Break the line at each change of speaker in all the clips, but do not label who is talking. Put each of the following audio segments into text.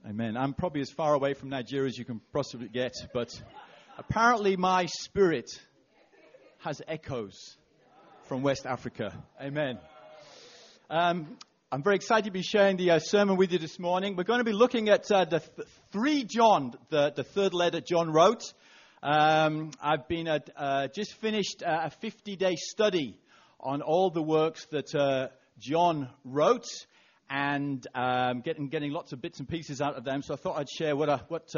Amen. I'm probably as far away from Nigeria as you can possibly get, but apparently my spirit has echoes from West Africa. Amen. I'm very excited to be sharing the sermon with you this morning. We're going to be looking at the 3 John, the third letter John wrote. I've been just finished a 50-day study on all the works that John wrote, and getting lots of bits and pieces out of them. So I thought I'd share what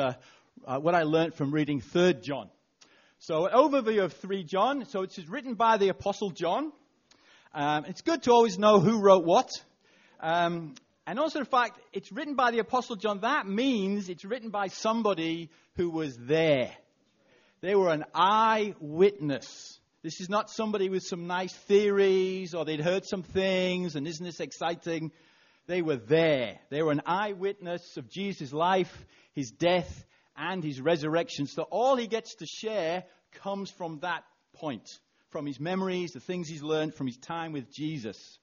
I learned from reading 3 John. So an overview of 3 John. So it's written by the Apostle John. It's good to always know who wrote what. And also the fact it's written by the Apostle John. That means it's written by somebody who was there. They were an eyewitness. This is not somebody with some nice theories or they'd heard some things and isn't this exciting? They were there. They were an eyewitness of Jesus' life, his death, and his resurrection. So all he gets to share comes from that point, from his memories, the things he's learned from his time with Jesus.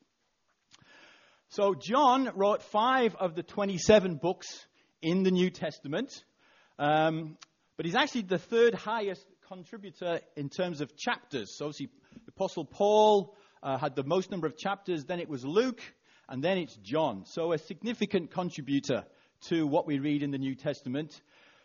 So John wrote 5 of the 27 books in the New Testament, but he's actually the third highest contributor in terms of chapters. So obviously, the Apostle Paul had the most number of chapters, then it was Luke, and then it's John. So a significant contributor to what we read in the New Testament.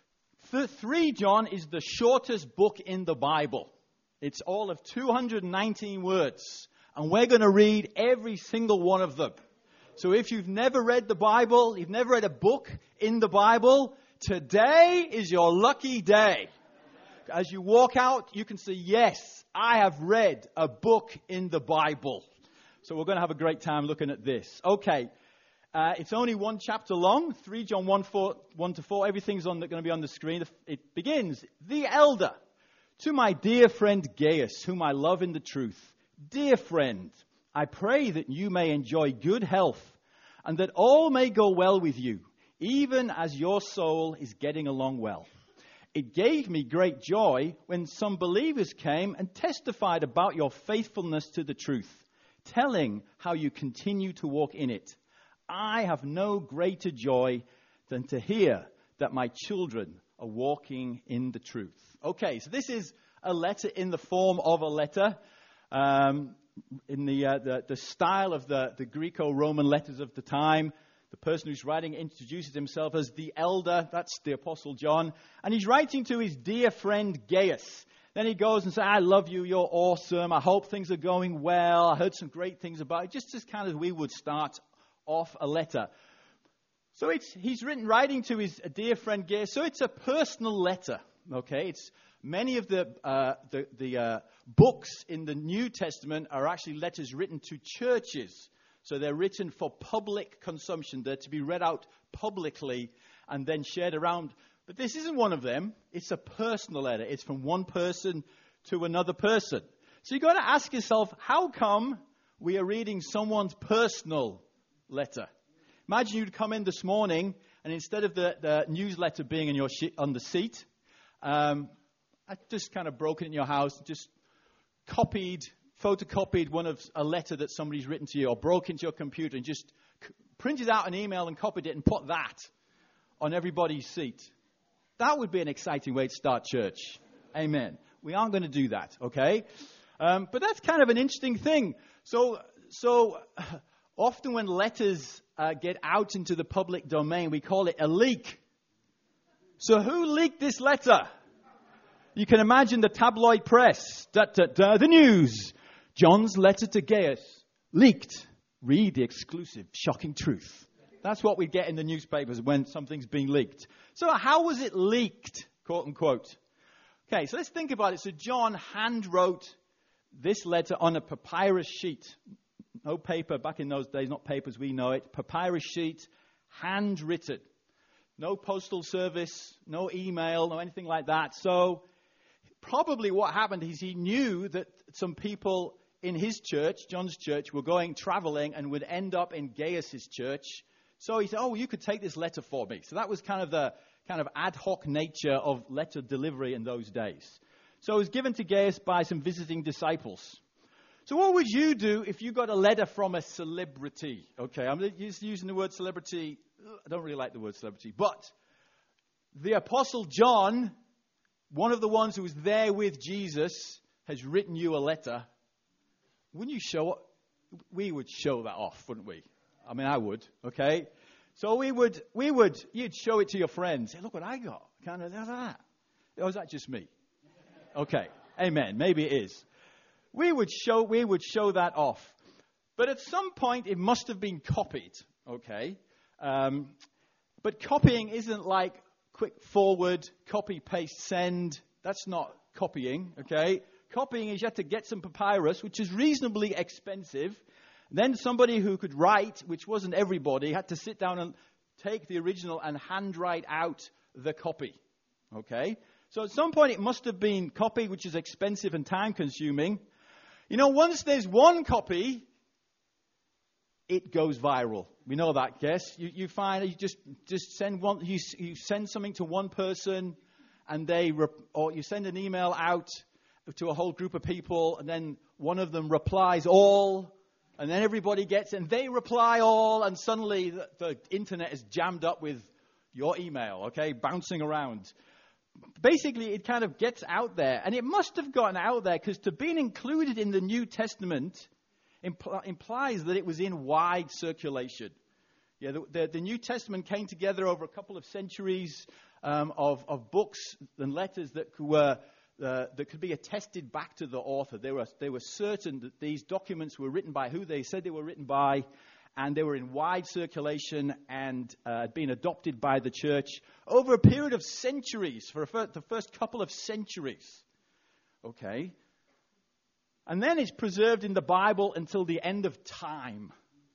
3 John is the shortest book in the Bible. It's all of 219 words, and we're going to read every single one of them. So if you've never read the Bible, you've never read a book in the Bible, today is your lucky day. As you walk out, you can say, yes, I have read a book in the Bible. So we're going to have a great time looking at this. Okay, it's only 1 chapter long, 3 John 1-4. Everything's going to be on the screen. It begins, the elder, to my dear friend Gaius, whom I love in the truth. Dear friend, I pray that you may enjoy good health and that all may go well with you, even as your soul is getting along well. It gave me great joy when some believers came and testified about your faithfulness to the truth, telling how you continue to walk in it. I have no greater joy than to hear that my children are walking in the truth. Okay, so this is a letter in the form of a letter, in the style of the Greco-Roman letters of the time. The person who's writing introduces himself as the elder. That's the Apostle John. And he's writing to his dear friend Gaius. Then he goes and says, I love you, you're awesome, I hope things are going well, I heard some great things about it. Just as kind of we would start off a letter. So he's writing to his dear friend Gaius. So it's a personal letter, okay? It's many of the books in the New Testament are actually letters written to churches. So they're written for public consumption. They're to be read out publicly and then shared around. But this isn't one of them. It's a personal letter. It's from one person to another person. So you've got to ask yourself, how come we are reading someone's personal letter? Imagine you'd come in this morning, and instead of the newsletter being on the seat, I just kind of broke it in your house, just photocopied a letter that somebody's written to you, or broke into your computer and just printed out an email and copied it and put that on everybody's seat. That would be an exciting way to start church. Amen. We aren't going to do that, okay? But that's kind of an interesting thing. So often when letters get out into the public domain, we call it a leak. So who leaked this letter? You can imagine the tabloid press. The news. John's letter to Gaius leaked. Read the exclusive, shocking truth. That's what we get in the newspapers when something's being leaked. So how was it leaked, quote unquote? Okay, so let's think about it. So John hand-wrote this letter on a papyrus sheet. No paper, back in those days, not paper as we know it. Papyrus sheet, handwritten. No postal service, no email, no anything like that. So probably what happened is he knew that some people in his church, John's church, were traveling and would end up in Gaius' church. So he said, you could take this letter for me. So that was kind of the ad hoc nature of letter delivery in those days. So it was given to Gaius by some visiting disciples. So what would you do if you got a letter from a celebrity? Okay, I'm just using the word celebrity I don't really like the word celebrity, but the Apostle John, one of the ones who was there with Jesus, has written you a letter. Wouldn't you show it? We would show that off, wouldn't we? I mean, I would, okay? So you'd show it to your friends. Say, look what I got. Kind of that. Or is that just me? Okay. Amen. Maybe it is. We would show that off. But at some point, it must have been copied, okay? But copying isn't like quick forward, copy, paste, send. That's not copying, okay? Copying is you have to get some papyrus, which is reasonably expensive. Then somebody who could write, which wasn't everybody, had to sit down and take the original and handwrite out the copy, okay? So at some point, it must have been copied, which is expensive and time-consuming. You know, once there's one copy, it goes viral. We know that, yes? You find you just send one. You send something to one person, and or you send an email out to a whole group of people, and then one of them replies all, and then everybody gets it, and they reply all, and suddenly the internet is jammed up with your email, okay, bouncing around. Basically, it kind of gets out there, and it must have gotten out there because to be included in the New Testament implies that it was in wide circulation. Yeah, the New Testament came together over a couple of centuries of books and letters that could be attested back to the author. They were certain that these documents were written by who they said they were written by, and they were in wide circulation and had been adopted by the church over a period of centuries, for the first couple of centuries. Okay? And then it's preserved in the Bible until the end of time.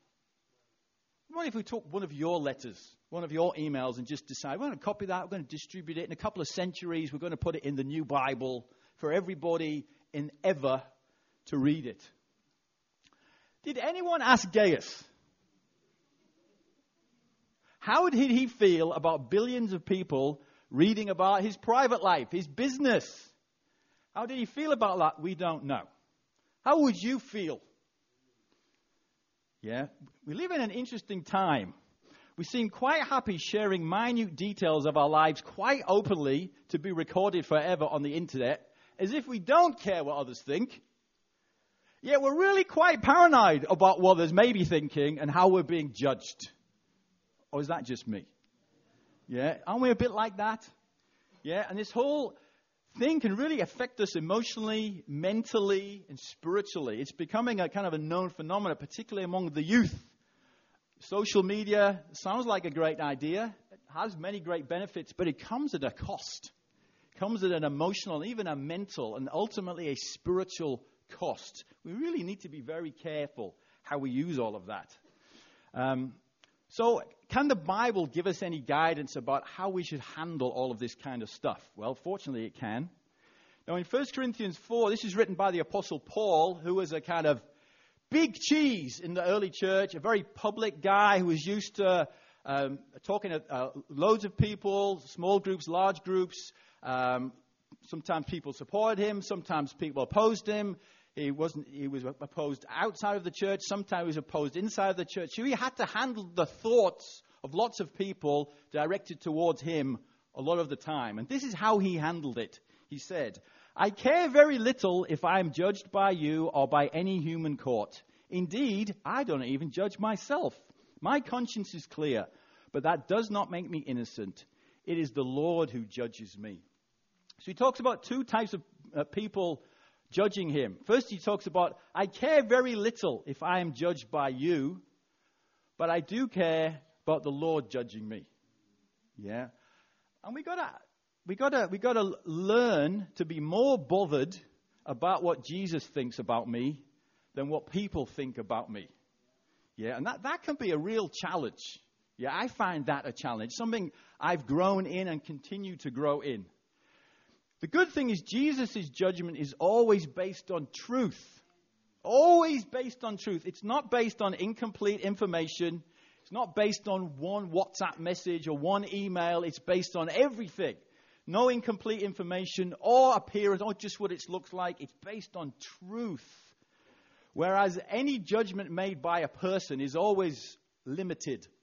What if we took one of your letters, one of your emails, and just decide, we're going to copy that, we're going to distribute it in a couple of centuries, we're going to put it in the new Bible for everybody in ever to read it. Did anyone ask Gaius? How did he feel about billions of people reading about his private life, his business? How did he feel about that? We don't know. How would you feel? Yeah, we live in an interesting time. We seem quite happy sharing minute details of our lives quite openly to be recorded forever on the internet, as if we don't care what others think. Yet we're really quite paranoid about what others may be thinking and how we're being judged. Or is that just me? Yeah, aren't we a bit like that? Yeah, and this whole thing can really affect us emotionally, mentally, and spiritually. It's becoming a kind of a known phenomenon, particularly among the youth. Social media sounds like a great idea. It has many great benefits, but it comes at a cost. It comes at an emotional, even a mental, and ultimately a spiritual cost. We really need to be very careful how we use all of that. So can the Bible give us any guidance about how we should handle all of this kind of stuff? Well, fortunately it can. Now in 1 Corinthians 4, this is written by the Apostle Paul, who was a kind of big cheese in the early church, a very public guy who was used to talking to loads of people, small groups, large groups. Sometimes people supported him, sometimes people opposed him. He was opposed outside of the church. Sometimes he was opposed inside of the church. So he had to handle the thoughts of lots of people directed towards him a lot of the time. And this is how he handled it. He said, I care very little if I am judged by you or by any human court. Indeed, I don't even judge myself. My conscience is clear, but that does not make me innocent. It is the Lord who judges me. So he talks about two types of people judging him. First, he talks about, I care very little if I am judged by you, but I do care about the Lord judging me. Yeah. And we gotta learn to be more bothered about what Jesus thinks about me than what people think about me. Yeah. And that can be a real challenge. Yeah. I find that a challenge, something I've grown in and continue to grow in. The good thing is Jesus' judgment is always based on truth. Always based on truth. It's not based on incomplete information. It's not based on one WhatsApp message or one email. It's based on everything. No incomplete information or appearance or just what it looks like. It's based on truth. Whereas any judgment made by a person is always limited.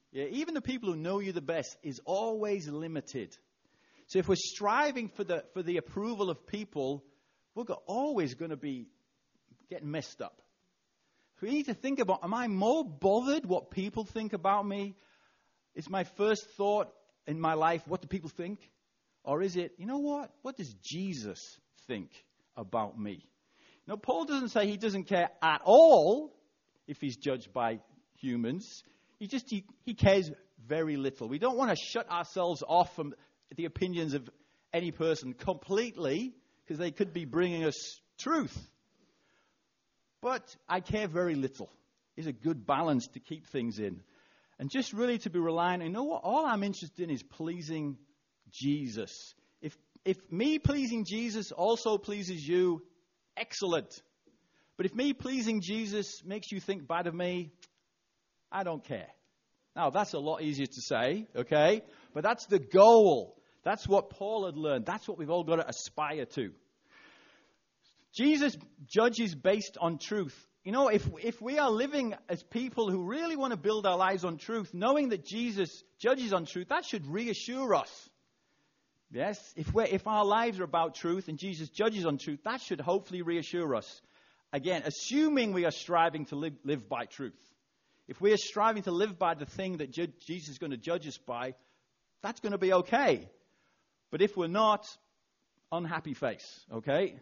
Yeah, even the people who know you the best is always limited. So if we're striving for the approval of people, we're always going to be getting messed up. We need to think about, am I more bothered what people think about me? Is my first thought in my life, what do people think? Or is it, you know what? What does Jesus think about me? Now, Paul doesn't say he doesn't care at all if he's judged by humans. He cares very little. We don't want to shut ourselves off from the opinions of any person completely, because they could be bringing us truth. But I care very little. It's a good balance to keep things in. And just really to be relying, you know what? All I'm interested in is pleasing Jesus. If me pleasing Jesus also pleases you, excellent. But if me pleasing Jesus makes you think bad of me, I don't care. Now, that's a lot easier to say, okay? But that's the goal. That's what Paul had learned. That's what we've all got to aspire to. Jesus judges based on truth. You know, if we are living as people who really want to build our lives on truth, knowing that Jesus judges on truth, that should reassure us. Yes, if our lives are about truth and Jesus judges on truth, that should hopefully reassure us. Again, assuming we are striving to live by truth. If we are striving to live by the thing that Jesus is going to judge us by, that's going to be okay. But if we're not, unhappy face, okay?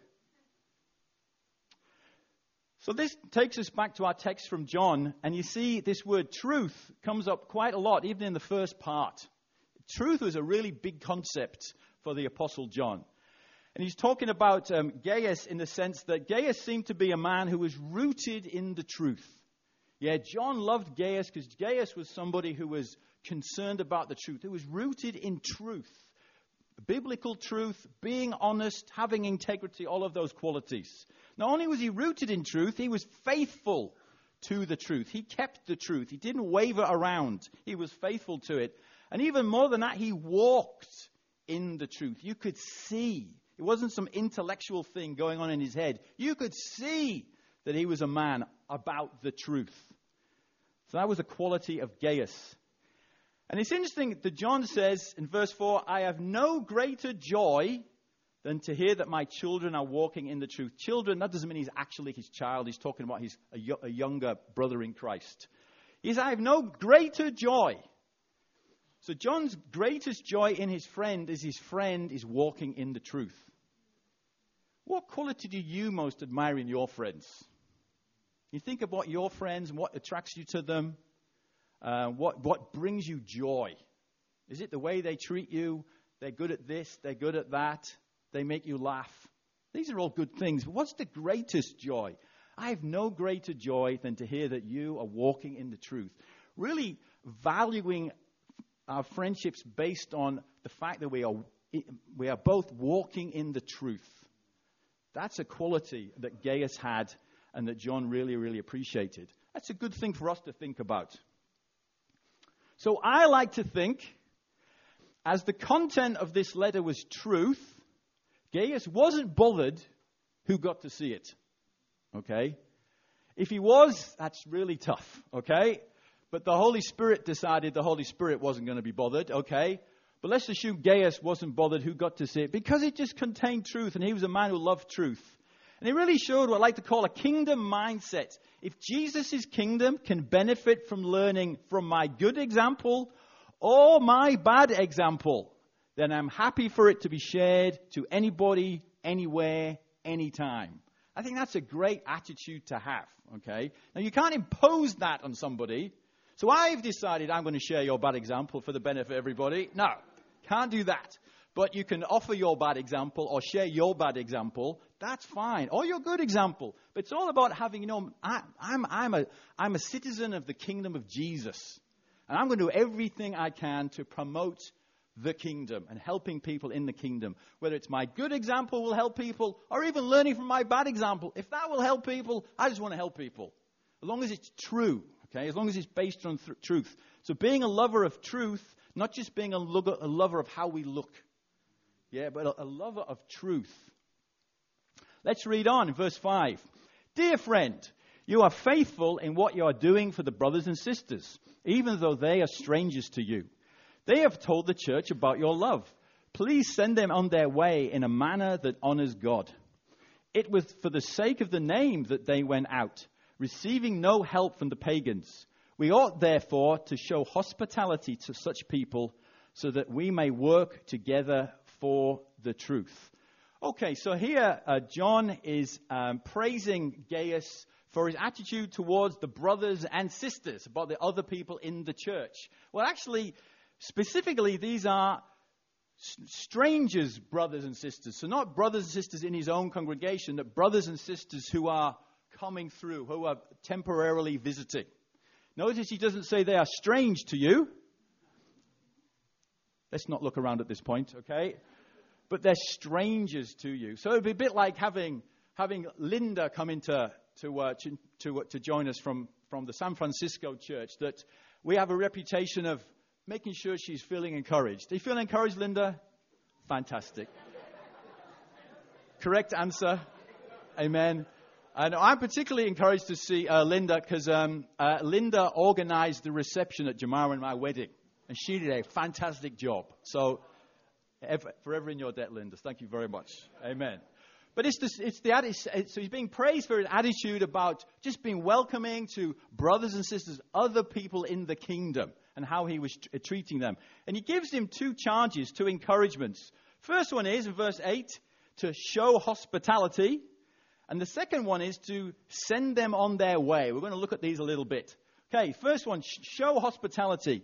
So this takes us back to our text from John, and you see this word truth comes up quite a lot, even in the first part. Truth was a really big concept for the Apostle John. And he's talking about Gaius in the sense that Gaius seemed to be a man who was rooted in the truth. Yeah, John loved Gaius because Gaius was somebody who was concerned about the truth, who was rooted in truth. Biblical truth, being honest, having integrity, all of those qualities. Not only was he rooted in truth, he was faithful to the truth. He kept the truth. He didn't waver around. He was faithful to it. And even more than that, he walked in the truth. You could see. It wasn't some intellectual thing going on in his head. You could see that he was a man about the truth. So that was a quality of Gaius. And it's interesting that John says in verse 4, I have no greater joy than to hear that my children are walking in the truth. Children, that doesn't mean he's actually his child. He's talking about a younger brother in Christ. He says, I have no greater joy. So John's greatest joy in his friend is walking in the truth. What quality do you most admire in your friends? You think about your friends and what attracts you to them. What brings you joy? Is it the way they treat you? They're good at this, they're good at that. They make you laugh. These are all good things. But what's the greatest joy? I have no greater joy than to hear that you are walking in the truth. Really valuing our friendships based on the fact that we are both walking in the truth. That's a quality that Gaius had and that John really, really appreciated. That's a good thing for us to think about. So I like to think, as the content of this letter was truth, Gaius wasn't bothered who got to see it. Okay? If he was, that's really tough. Okay? But the Holy Spirit decided the Holy Spirit wasn't going to be bothered. Okay? But let's assume Gaius wasn't bothered who got to see it because it just contained truth and he was a man who loved truth. And it really showed what I like to call a kingdom mindset. If Jesus' kingdom can benefit from learning from my good example or my bad example, then I'm happy for it to be shared to anybody, anywhere, anytime. I think that's a great attitude to have, okay? Now, you can't impose that on somebody. So I've decided I'm going to share your bad example for the benefit of everybody. No, can't do that. But you can offer your bad example or share your bad example. That's fine. Or your good example. But it's all about having, I'm a citizen of the kingdom of Jesus. And I'm going to do everything I can to promote the kingdom and helping people in the kingdom. Whether it's my good example will help people or even learning from my bad example. If that will help people, I just want to help people. As long as it's true. Okay? As long as it's based on truth. So being a lover of truth, not just being a lover of how we look. Yeah, but a lover of truth. Let's read on in verse 5. Dear friend, You are faithful in what you are doing for the brothers and sisters, even though they are strangers to you. They have told the church about your love. Please send them on their way in a manner that honors God. It was for the sake of the name that they went out, receiving no help from the pagans. We ought, therefore, to show hospitality to such people so that we may work together for the truth. Okay, so here John is praising Gaius for his attitude towards the brothers and sisters, about the other people in the church. Well, actually, specifically, these are strangers, brothers and sisters. So not brothers and sisters in his own congregation, but brothers and sisters who are coming through, who are temporarily visiting. Notice he doesn't say they are strange to you. Let's not look around at this point, okay? But they're strangers to you. So it would be a bit like having Linda come in to join us from the San Francisco church, that we have a reputation of making sure she's feeling encouraged. Do you feel encouraged, Linda? Fantastic. Correct answer. Amen. And I'm particularly encouraged to see Linda, because Linda organized the reception at Jamara and my wedding. And she did a fantastic job. So, forever in your debt, Linda. Thank you very much. Amen. But so he's being praised for his attitude about just being welcoming to brothers and sisters, other people in the kingdom, and how he was treating them. And he gives him two charges, two encouragements. First one is, in verse 8, to show hospitality. And the second one is to send them on their way. We're going to look at these a little bit. Okay, first one, show hospitality.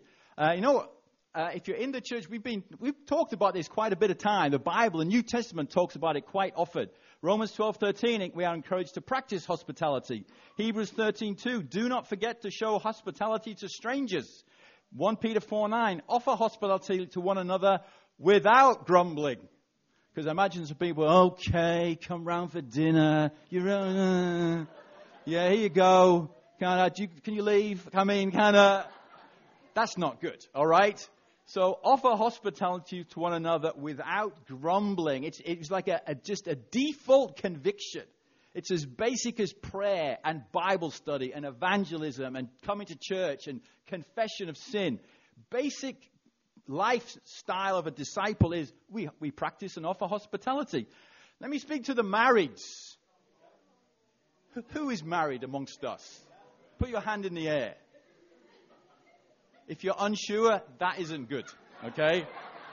If you're in the church, we've talked about this quite a bit of time. The Bible, the New Testament, talks about it quite often. Romans 12:13, we are encouraged to practice hospitality. Hebrews 13:2, do not forget to show hospitality to strangers. 1 Peter 4:9, offer hospitality to one another without grumbling. Because I imagine some people, okay, come round for dinner. Yeah, here you go. Can you leave? Come in, That's not good, all right? So offer hospitality to one another without grumbling. It's like just a default conviction. It's as basic as prayer and Bible study and evangelism and coming to church and confession of sin. Basic lifestyle of a disciple is we practice and offer hospitality. Let me speak to the marrieds. Who is married amongst us? Put your hand in the air. If you're unsure, that isn't good, okay?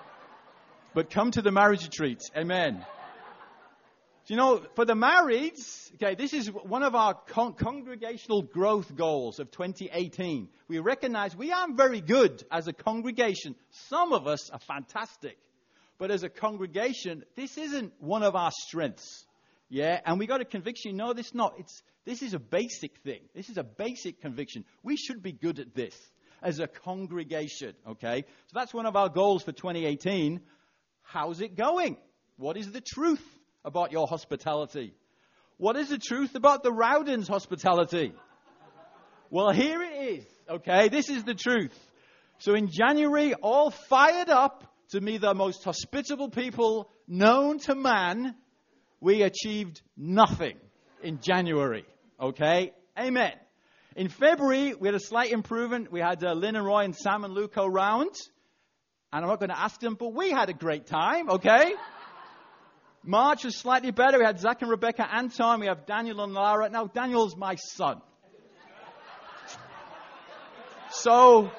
But come to the marriage retreat. Amen. Do you know, for the marrieds, okay, this is one of our congregational growth goals of 2018. We recognize we aren't very good as a congregation. Some of us are fantastic. But as a congregation, this isn't one of our strengths. Yeah, and we got a conviction. No, this is a basic thing. This is a basic conviction. We should be good at this as a congregation, okay? So that's one of our goals for 2018. How's it going? What is the truth about your hospitality? What is the truth about the Rowdens' hospitality? Well, here it is, okay? This is the truth. So in January, all fired up to be the most hospitable people known to man, we achieved nothing in January, okay? Amen. In February, we had a slight improvement. We had Lynn and Roy and Sam and Luke around. And I'm not going to ask them, but we had a great time, okay? March was slightly better. We had Zach and Rebecca, Anton. We have Daniel and Lara. Now, Daniel's my son. So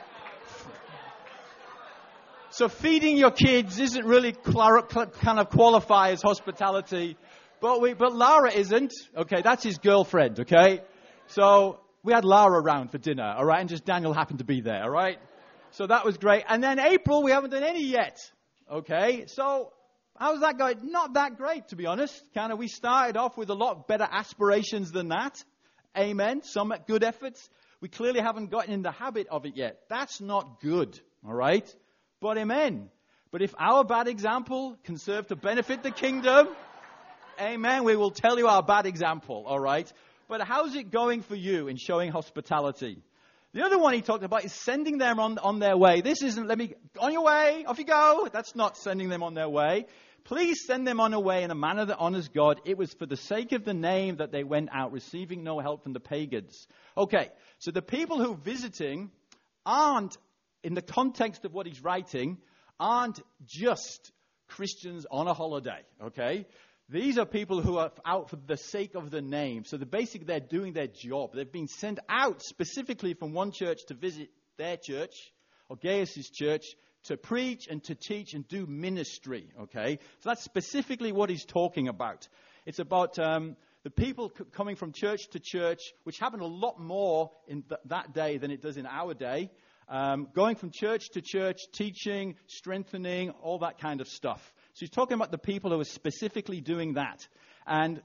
feeding your kids isn't really kind of qualify as hospitality. But Lara isn't. Okay, that's his girlfriend, okay? So we had Lara around for dinner, all right? And just Daniel happened to be there, all right? So that was great. And then April, we haven't done any yet, okay? So how's that going? Not that great, to be honest. We started off with a lot better aspirations than that. Amen. Some good efforts. We clearly haven't gotten in the habit of it yet. That's not good, all right? But amen. But if our bad example can serve to benefit the kingdom, amen, we will tell you our bad example, all right? But how's it going for you in showing hospitality? The other one he talked about is sending them on their way. This isn't, on your way, off you go. That's not sending them on their way. Please send them on their way in a manner that honors God. It was for the sake of the name that they went out, receiving no help from the pagans. Okay, so the people who are visiting aren't, in the context of what he's writing, aren't just Christians on a holiday, okay? These are people who are out for the sake of the name. So they're doing their job. They've been sent out specifically from one church to visit their church, or Gaius' church, to preach and to teach and do ministry, okay? So that's specifically what he's talking about. It's about the people coming from church to church, which happened a lot more in that day than it does in our day. Going from church to church, teaching, strengthening, all that kind of stuff. So he's talking about the people who are specifically doing that. And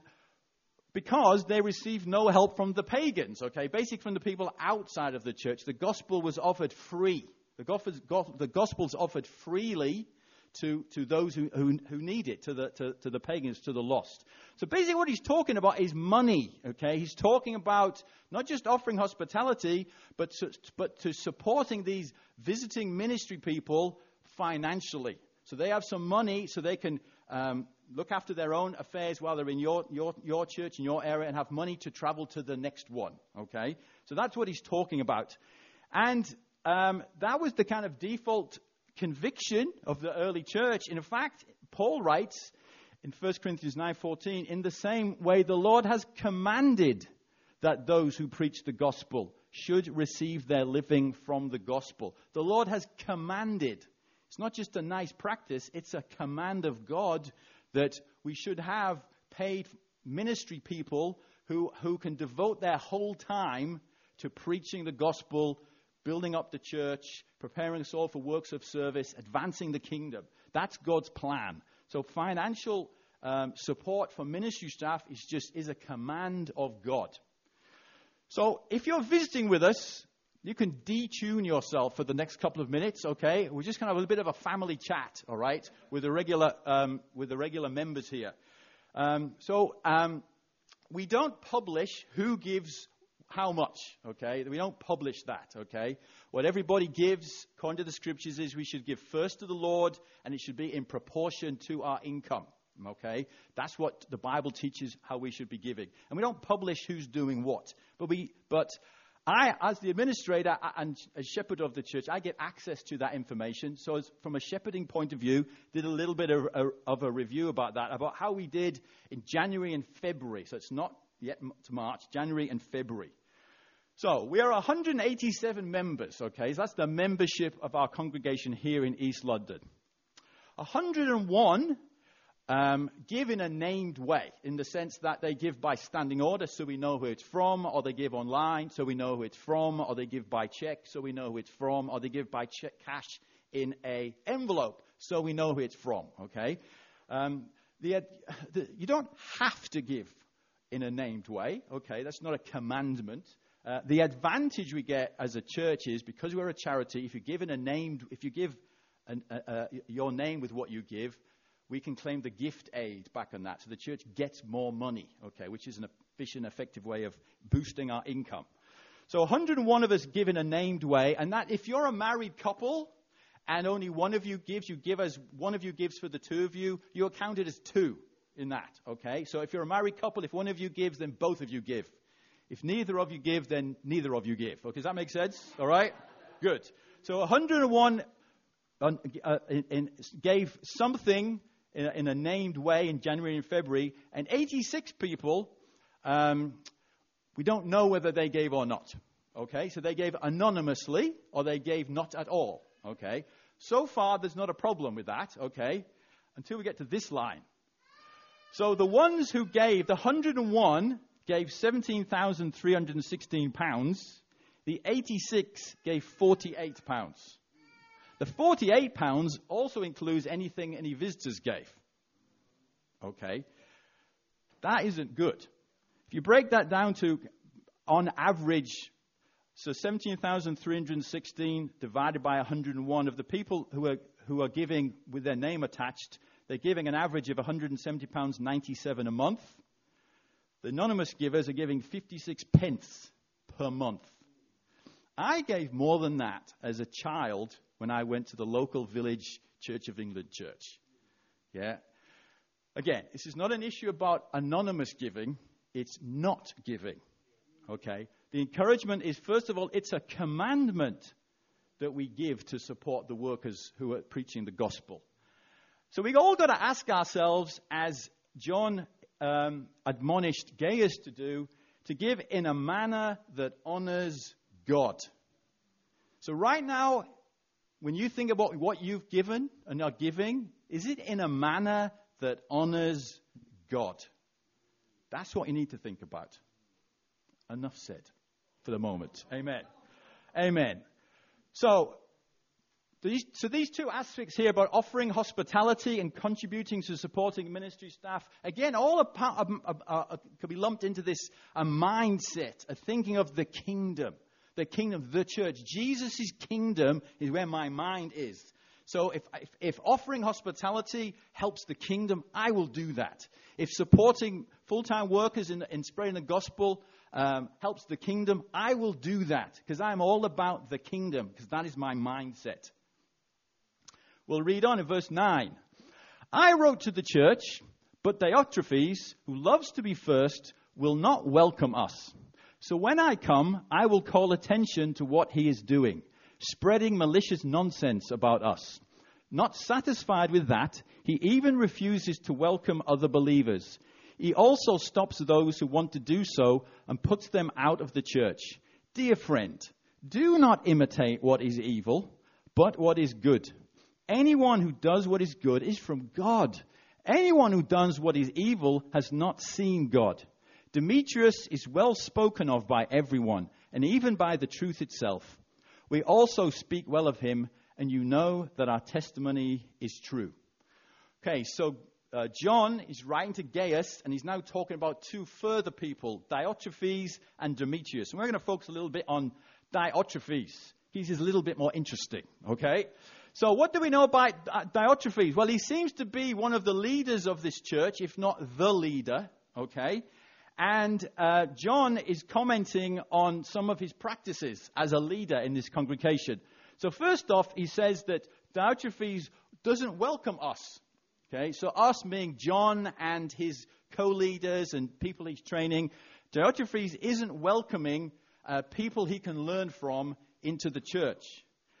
because they received no help from the pagans, okay? Basically from the people outside of the church. The gospel was offered free. The gospel's offered freely to those who need it, to the pagans, to the lost. So basically what he's talking about is money, okay? He's talking about not just offering hospitality, but to supporting these visiting ministry people financially. So they have some money so they can look after their own affairs while they're in your church, in your area, and have money to travel to the next one, okay? So that's what he's talking about. And that was the kind of default conviction of the early church. In fact, Paul writes in 1 Corinthians 9:14, in the same way the Lord has commanded that those who preach the gospel should receive their living from the gospel. The Lord has commanded. It's not just a nice practice, it's a command of God that we should have paid ministry people who can devote their whole time to preaching the gospel, building up the church, preparing us all for works of service, advancing the kingdom. That's God's plan. So financial support for ministry staff is a command of God. So if you're visiting with us, you can detune yourself for the next couple of minutes, okay? We're just kind of a bit of a family chat, all right, with the regular members here. We don't publish who gives how much, okay? We don't publish that, okay? What everybody gives, according to the scriptures, is we should give first to the Lord, and it should be in proportion to our income, okay? That's what the Bible teaches how we should be giving. And we don't publish who's doing what. But I, as the administrator and as shepherd of the church, I get access to that information. So from a shepherding point of view, did a little bit of a review about that, about how we did in January and February. So it's not yet to March, January and February. So we are 187 members, okay? So that's the membership of our congregation here in East London. 101 give in a named way, in the sense that they give by standing order, so we know who it's from, or they give online, so we know who it's from, or they give by check, so we know who it's from, or they give by cash in an envelope, so we know who it's from, okay? You don't have to give in a named way, okay? That's not a commandment. The advantage we get as a church is, because we're a charity, if you give your name with what you give, we can claim the gift aid back on that. So the church gets more money, okay, which is an efficient, effective way of boosting our income. So 101 of us give in a named way, and that if you're a married couple and only one of you gives, one of you gives for the two of you, you're counted as two in that, okay? So if you're a married couple, if one of you gives, then both of you give. If neither of you give, then neither of you give. Okay, does that make sense? All right? Good. So 101 gave something in a named way in January and February, and 86 people, we don't know whether they gave or not. Okay, so they gave anonymously, or they gave not at all. Okay, so far there's not a problem with that. Okay, until we get to this line. So the ones who gave, the 101 gave £17,316. The 86 gave £48. The £48 also includes anything any visitors gave. Okay. That isn't good. If you break that down to, on average, so 17,316 divided by 101 of the people who are giving with their name attached, they're giving an average of £170.97 a month. The anonymous givers are giving 56 pence per month. I gave more than that as a child when I went to the local village Church of England church. Yeah. Again, this is not an issue about anonymous giving. It's not giving. Okay? The encouragement is, first of all, it's a commandment that we give to support the workers who are preaching the gospel. So we've all got to ask ourselves, as John admonished Gaius to do, to give in a manner that honors God. So right now, when you think about what you've given and are giving, is it in a manner that honors God? That's what you need to think about. Enough said for the moment. Amen. Amen. So these two aspects here about offering hospitality and contributing to supporting ministry staff, again, all could be lumped into this a mindset, a thinking of the kingdom, the church. Jesus' kingdom is where my mind is. So if offering hospitality helps the kingdom, I will do that. If supporting full-time workers in spreading the gospel helps the kingdom, I will do that, because I'm all about the kingdom, because that is my mindset. We'll read on in verse 9. I wrote to the church, but Diotrephes, who loves to be first, will not welcome us. So when I come, I will call attention to what he is doing, spreading malicious nonsense about us. Not satisfied with that, he even refuses to welcome other believers. He also stops those who want to do so and puts them out of the church. Dear friend, do not imitate what is evil, but what is good. Anyone who does what is good is from God. Anyone who does what is evil has not seen God. Demetrius is well spoken of by everyone, and even by the truth itself. We also speak well of him, and you know that our testimony is true. Okay, so John is writing to Gaius, and he's now talking about two further people, Diotrephes and Demetrius. And we're going to focus a little bit on Diotrephes. He's a little bit more interesting, okay? So what do we know about Diotrephes? Well, he seems to be one of the leaders of this church, if not the leader, okay? And John is commenting on some of his practices as a leader in this congregation. So first off, he says that Diotrephes doesn't welcome us. Okay, so us being John and his co-leaders and people he's training, Diotrephes isn't welcoming people he can learn from into the church.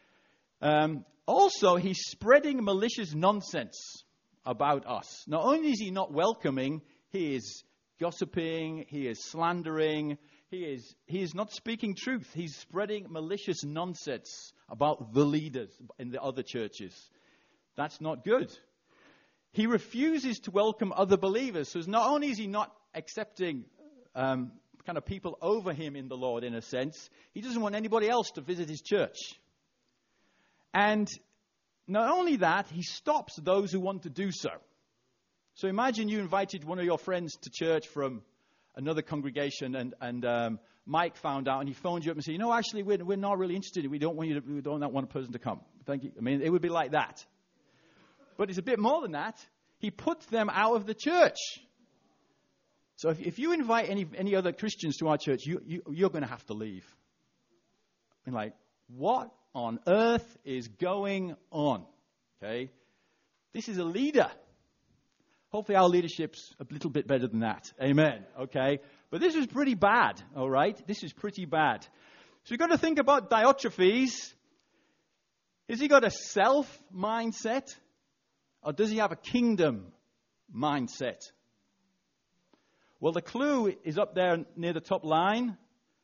Also, he's spreading malicious nonsense about us. Not only is he not welcoming, he is gossiping, he is slandering, he is not speaking truth. He's spreading malicious nonsense about the leaders in the other churches. That's not good. He refuses to welcome other believers. So not only is he not accepting kind of people over him in the Lord, in a sense, he doesn't want anybody else to visit his church. And not only that, he stops those who want to do so. So imagine you invited one of your friends to church from another congregation, and Mike found out, and he phoned you up and said, actually, we're not really interested. We don't want want a person to come. Thank you. I mean, it would be like that. But it's a bit more than that. He puts them out of the church. So if you invite any other Christians to our church, you're going to have to leave. And like, what on earth is going on? Okay, this is a leader. Hopefully our leadership's a little bit better than that. Amen. Okay, but this is pretty bad. All right, this is pretty bad. So you've got to think about Diotrephes. Has he got a self mindset? Or does he have a kingdom mindset? Well, the clue is up there near the top line.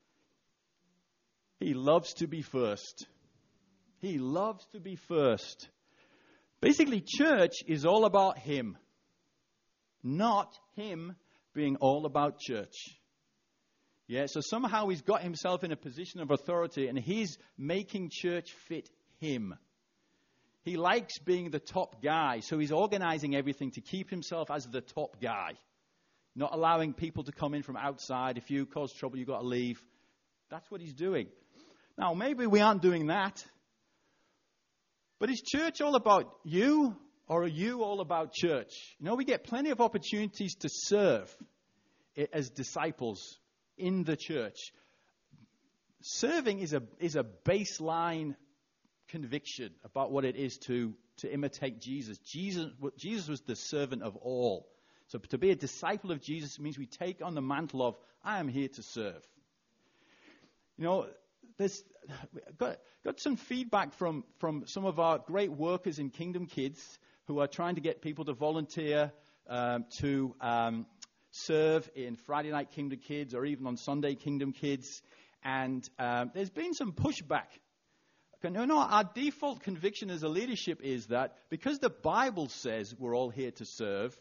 He loves to be first. He loves to be first. Basically, church is all about him, not him being all about church. Yeah, so somehow he's got himself in a position of authority, and he's making church fit him. He likes being the top guy, so he's organizing everything to keep himself as the top guy, not allowing people to come in from outside. If you cause trouble, you've got to leave. That's what he's doing. Now, maybe we aren't doing that, but is church all about you, or are you all about church? We get plenty of opportunities to serve as disciples in the church. Serving is a baseline conviction about what it is to imitate Jesus. Jesus was the servant of all. So to be a disciple of Jesus means we take on the mantle of, I am here to serve. You know, there's got some feedback from some of our great workers in Kingdom Kids who are trying to get people to volunteer to serve in Friday night Kingdom Kids or even on Sunday Kingdom Kids. And there's been some pushback. No, our default conviction as a leadership is that because the Bible says we're all here to serve,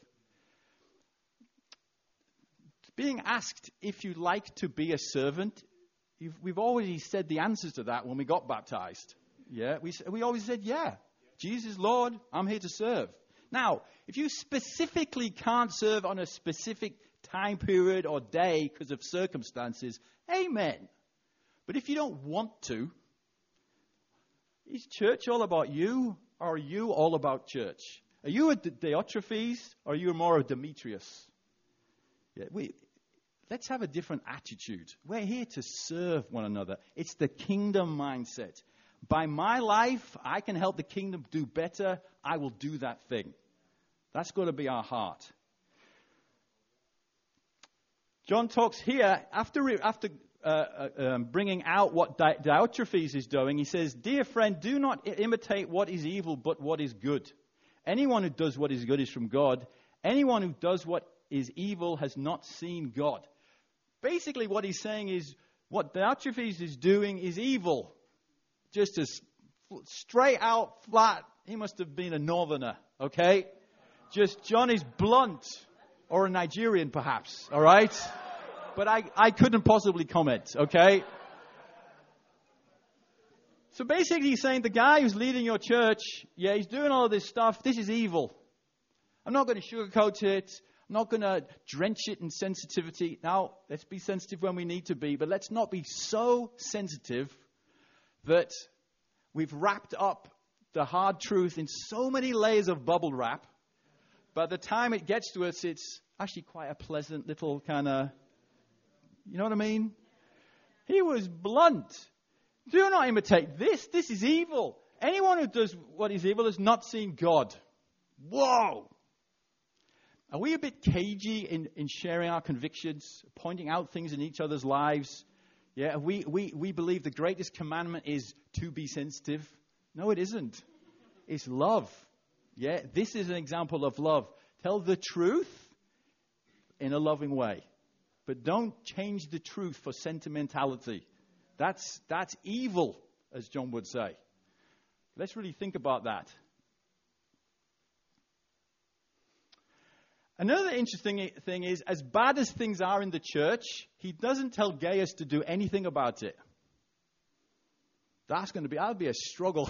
being asked if you'd like to be a servant, we've already said the answers to that when we got baptized. Yeah, we always said, yeah, Jesus, Lord, I'm here to serve. Now, if you specifically can't serve on a specific time period or day because of circumstances, amen. But if you don't want to, is church all about you, or are you all about church? Are you a Diotrephes, or are you more a Demetrius? Yeah, let's have a different attitude. We're here to serve one another. It's the kingdom mindset. By my life, I can help the kingdom do better. I will do that thing. That's got to be our heart. John talks here, after bringing out what Diotrephes is doing, he says, "Dear friend, do not imitate what is evil, but what is good. Anyone who does what is good is from God. Anyone who does what is evil has not seen God." Basically, what he's saying is, what Diotrephes is doing is evil. Just as straight out, flat. He must have been a northerner, okay? Just John is blunt, or a Nigerian perhaps, all right? But I couldn't possibly comment, okay? So basically he's saying the guy who's leading your church, yeah, he's doing all of this stuff. This is evil. I'm not going to sugarcoat it. I'm not going to drench it in sensitivity. Now, let's be sensitive when we need to be, but let's not be so sensitive that we've wrapped up the hard truth in so many layers of bubble wrap. By the time it gets to us, it's actually quite a pleasant little kind of, you know what I mean? He was blunt. Do not imitate this. This is evil. Anyone who does what is evil has not seen God. Whoa! Are we a bit cagey in sharing our convictions, pointing out things in each other's lives? Yeah, we believe the greatest commandment is to be sensitive. No, it isn't. It's love. Yeah, this is an example of love. Tell the truth in a loving way. But don't change the truth for sentimentality. That's evil, as John would say. Let's really think about that. Another interesting thing is, as bad as things are in the church, he doesn't tell Gaius to do anything about it. That'll be a struggle.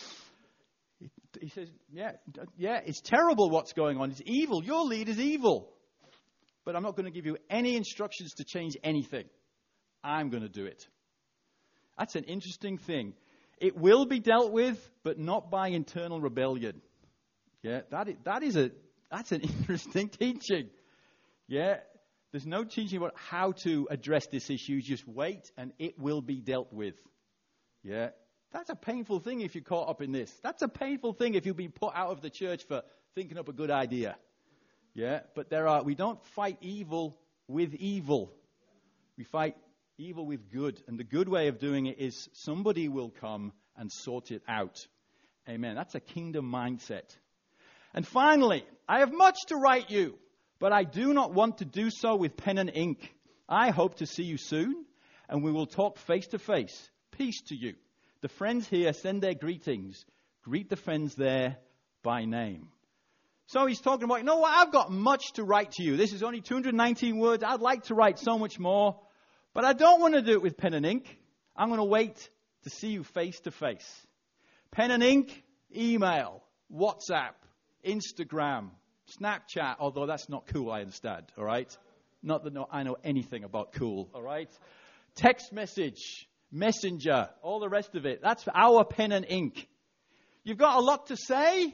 He says, yeah, it's terrible what's going on. It's evil. Your lead is evil. But I'm not going to give you any instructions to change anything. I'm going to do it. That's an interesting thing. It will be dealt with, but not by internal rebellion. Yeah, that's an interesting teaching. Yeah, there's no teaching about how to address this issue. Just wait, and it will be dealt with. Yeah, that's a painful thing if you're caught up in this. That's a painful thing if you've been put out of the church for thinking up a good idea. Yeah, but we don't fight evil with evil. We fight evil with good. And the good way of doing it is somebody will come and sort it out. Amen. That's a kingdom mindset. And finally, I have much to write you, but I do not want to do so with pen and ink. I hope to see you soon, and we will talk face to face. Peace to you. The friends here send their greetings. Greet the friends there by name. So he's talking about, you know what, I've got much to write to you. This is only 219 words. I'd like to write so much more, but I don't want to do it with pen and ink. I'm going to wait to see you face to face. Pen and ink, email, WhatsApp, Instagram, Snapchat, although that's not cool, I understand, all right? Not that I know anything about cool, all right? Text message, Messenger, all the rest of it. That's our pen and ink. You've got a lot to say.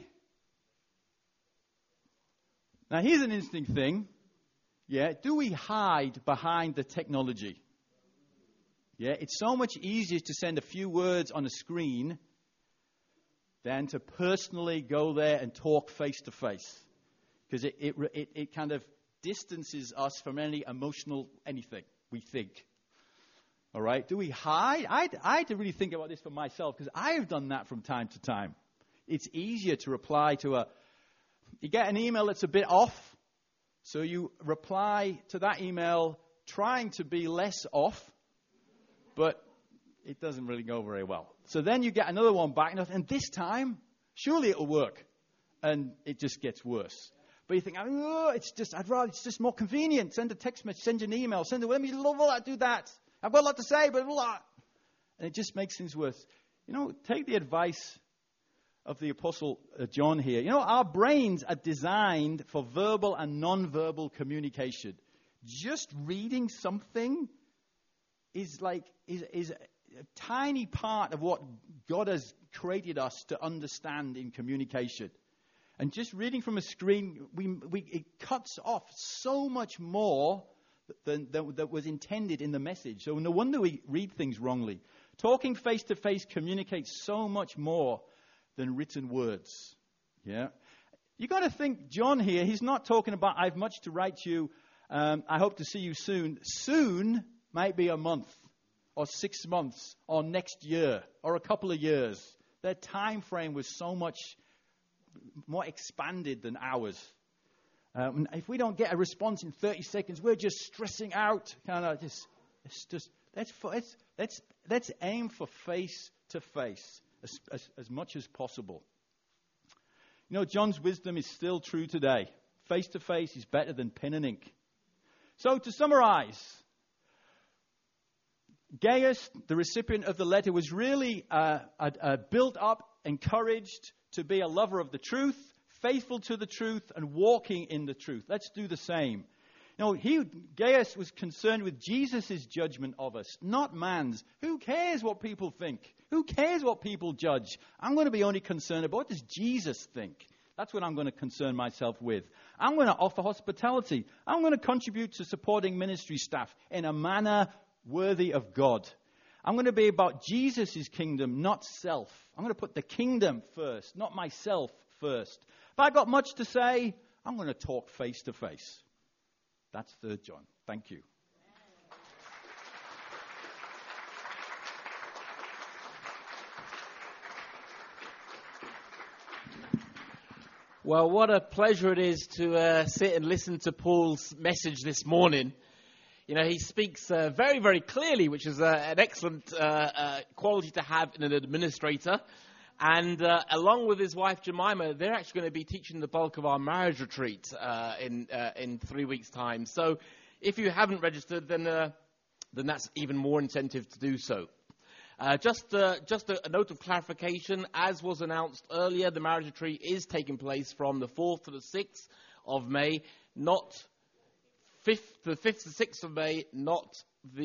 Now, here's an interesting thing. Yeah, do we hide behind the technology? Yeah, it's so much easier to send a few words on a screen than to personally go there and talk face to face. because it kind of distances us from any emotional anything we think. All right? Do we hide? I had to really think about this for myself, because I have done that from time to time. It's easier to reply to you get an email that's a bit off, so you reply to that email trying to be less off, but it doesn't really go very well. So then you get another one back, and this time, surely it'll work. And it just gets worse. But you think, it's just more convenient. Send a text message, send an email, let me do that. I've got a lot to say, but blah. And it just makes things worse. Take the advice of the Apostle John here. Our brains are designed for verbal and non-verbal communication. Just reading something is a tiny part of what God has created us to understand in communication. And just reading from a screen, it cuts off so much more than that was intended in the message. So no wonder we read things wrongly. Talking face-to-face communicates so much more than written words. Yeah, you got to think, John here, he's not talking about, I have much to write to you, I hope to see you soon. Soon might be a month, or 6 months, or next year, or a couple of years. Their time frame was so much more expanded than ours. If we don't get a response in 30 seconds, we're just stressing out. Let's aim for face to face as much as possible. John's wisdom is still true today. Face to face is better than pen and ink. So to summarize, Gaius, the recipient of the letter, was really built up, encouraged to be a lover of the truth, faithful to the truth, and walking in the truth. Let's do the same. Gaius was concerned with Jesus' judgment of us, not man's. Who cares what people think? Who cares what people judge? I'm going to be only concerned about what does Jesus think. That's what I'm going to concern myself with. I'm going to offer hospitality. I'm going to contribute to supporting ministry staff in a manner worthy of God. I'm going to be about Jesus' kingdom, not self. I'm going to put the kingdom first, not myself first. If I got much to say, I'm going to talk face to face. That's 3 John. Thank you.
Well, what a pleasure it is to sit and listen to Paul's message this morning. He speaks very, very clearly, which is an excellent quality to have in an administrator. And along with his wife Jemima, they're actually going to be teaching the bulk of our marriage retreat in 3 weeks' time. So if you haven't registered, then that's even more incentive to do so. Just a note of clarification, as was announced earlier, the marriage retreat is taking place from the 4th to the 6th of May, not 5th to the 6th of May, not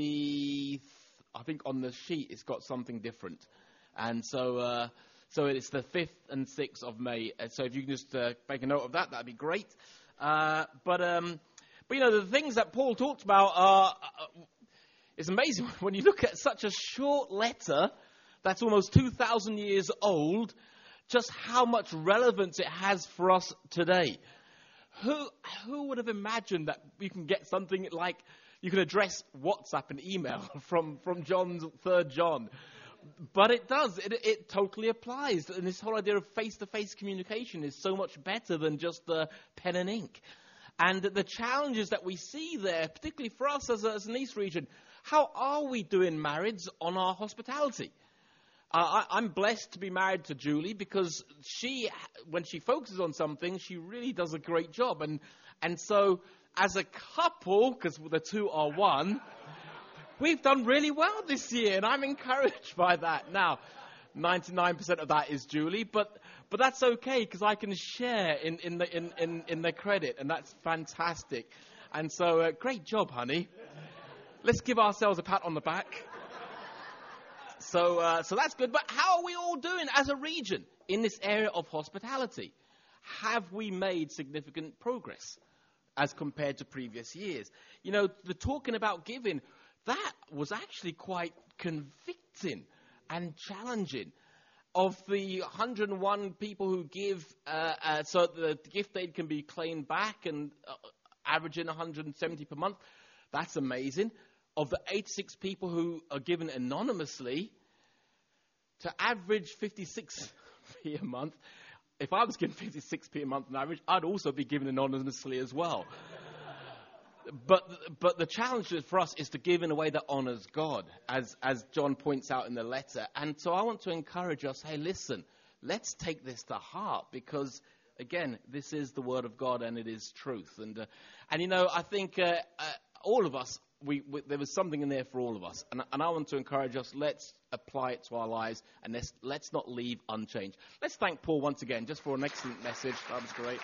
I think on the sheet it's got something different. And so it's the 5th and 6th of May. So if you can just make a note of that, that'd be great. But the things that Paul talked about are... It's amazing when you look at such a short letter that's almost 2,000 years old, just how much relevance it has for us today. Who would have imagined that you can get something like, you can address WhatsApp and email from John's 3 John? But it does. It totally applies. And this whole idea of face-to-face communication is so much better than just pen and ink. And the challenges that we see there, particularly for us as an East region, how are we doing marrieds on our hospitality? I'm blessed to be married to Julie because when she focuses on something, she really does a great job. And so as a couple, because the two are one, we've done really well this year, and I'm encouraged by that. Now, 99% of that is Julie, but that's okay because I can share in the credit, and that's fantastic. And so, great job, honey. Let's give ourselves a pat on the back. So that's good. But how are we all doing as a region in this area of hospitality? Have we made significant progress as compared to previous years? The talking about giving, that was actually quite convicting and challenging. of the 101 people who give, so the gift aid can be claimed back and averaging 170 per month, that's amazing. Of the 86 people who are given anonymously, to average 56p a month, if I was given 56p a month on average, I'd also be given anonymously as well. But the challenge for us is to give in a way that honors God, as John points out in the letter. And so I want to encourage us, hey, listen, let's take this to heart because, again, this is the word of God and it is truth. And you know, I think all of us, there was something in there for all of us. And I want to encourage us, let's apply it to our lives and let's not leave unchanged. Let's thank Paul once again just for an excellent message. That was great.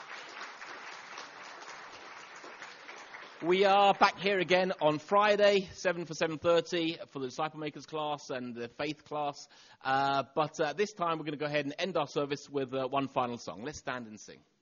We are back here again on Friday, 7 for 7:30 for the Disciple Makers class and the faith class. But this time we're going to go ahead and end our service with one final song. Let's stand and sing.